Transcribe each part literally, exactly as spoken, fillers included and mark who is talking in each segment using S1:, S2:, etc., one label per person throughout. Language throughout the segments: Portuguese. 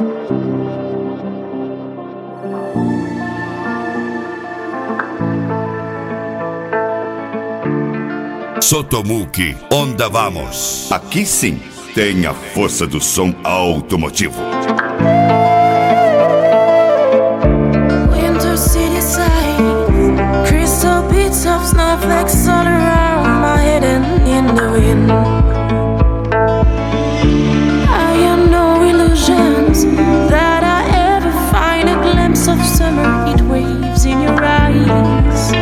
S1: Sotomuki, onde vamos? Aqui sim tem a força do som automotivo.
S2: Winter city side, crystal beats of snowflakes all around my head and in the wind. I am no illusions that I ever find a glimpse of summer heat waves in your eyes.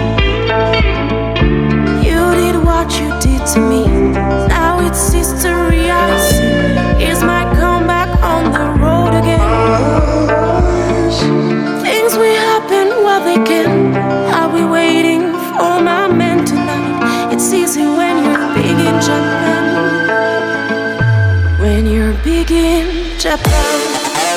S2: What you did to me, now it's history I see. Here's my comeback on the road again. Things will happen while they can. I'll be waiting for my man tonight. It's easy when you're big in Japan. When you're big in Japan.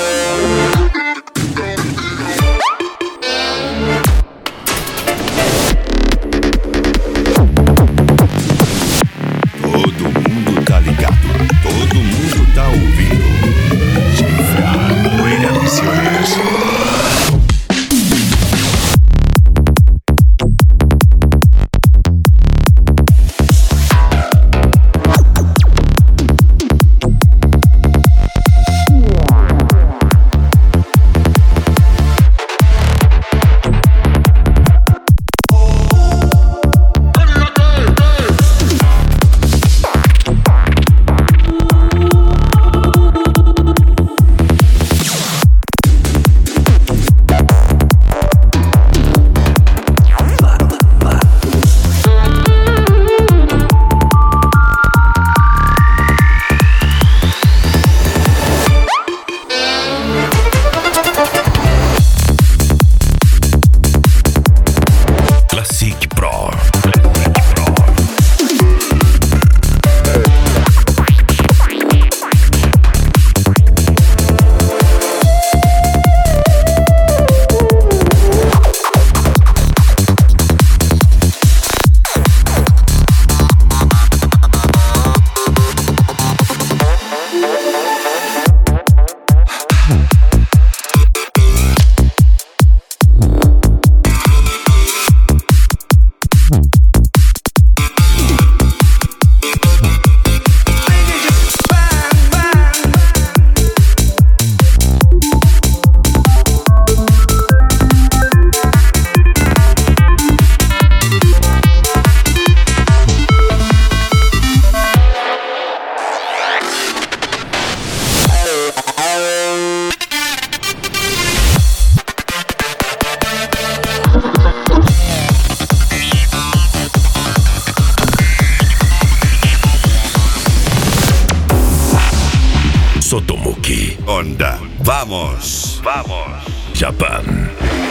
S1: Sotomuki, onda, vamos, vamos, Japan.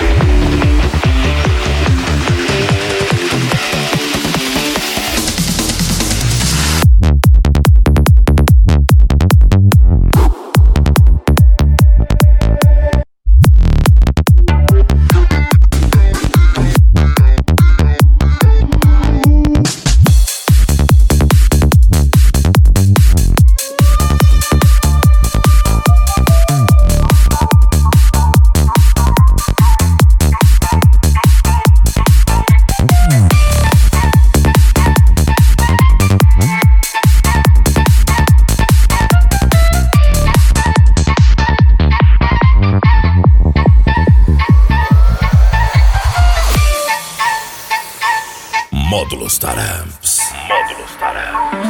S3: Módulos Taramps. Módulos Taramps.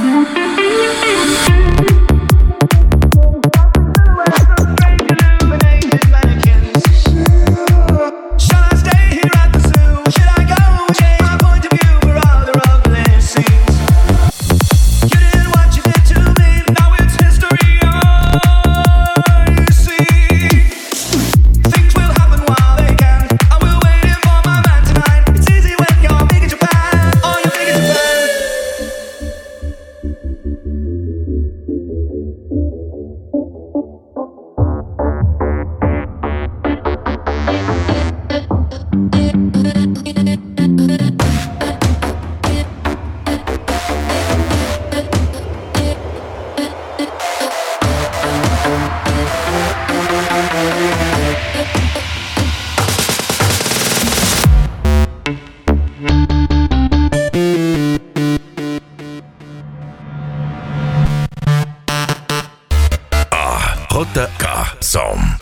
S2: Thank you.
S3: J K Som.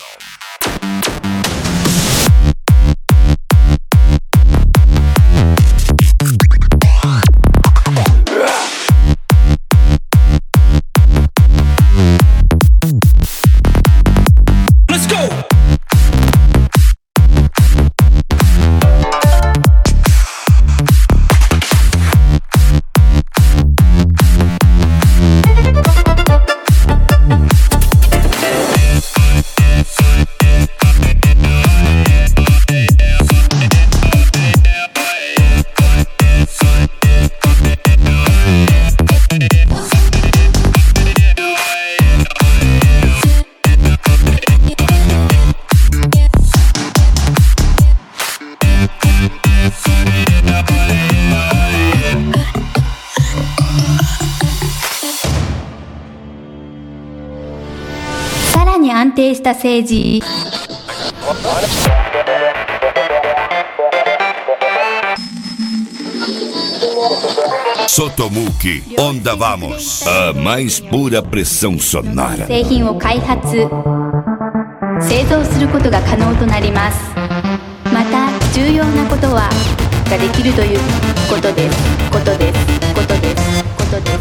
S4: 安定した政治。
S1: Sotomuki, onde vamos? A mais pura pressão sonora.
S4: 製品を開発、製造することが可能となります。また重要なことはができるということです。ことです。ことです。ことです。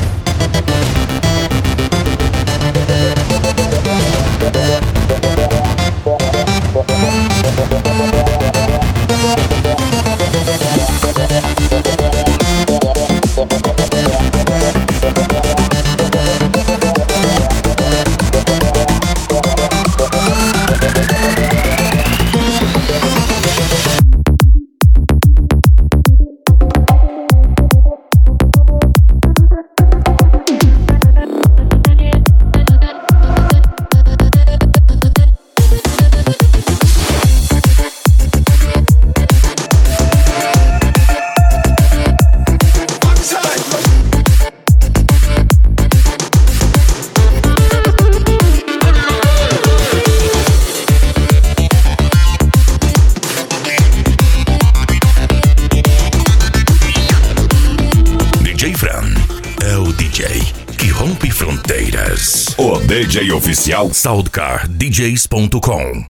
S1: O D J oficial
S3: Soundcar D Js ponto com.